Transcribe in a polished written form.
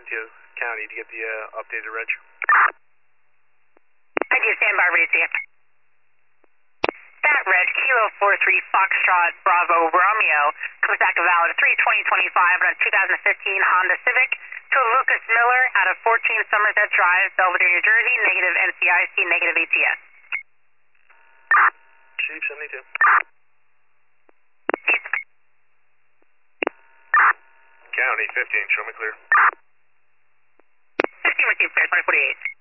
72 County to get the updated reg. I do stand by, ready to see it. That reg, Kilo 43 Foxtrot Bravo Romeo, comes back a valid 3/20/25 on a 2015 Honda Civic to Lucas Miller out of 14 Somerset Drive, Belvedere, New Jersey, negative NCIC, negative ATS. Chief 72. County 15, show me clear. 15 received, clear, 2048.